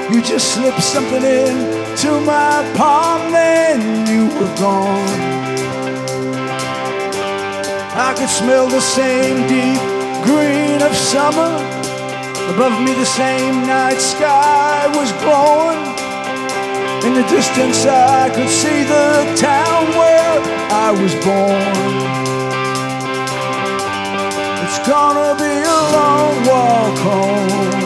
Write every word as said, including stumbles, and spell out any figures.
You just slipped something in to my palm, then you were gone. I could smell the same deep green of summer. Above me the same night sky was glowing. In the distance I could see the town where I was born. It's gonna be a long walk home.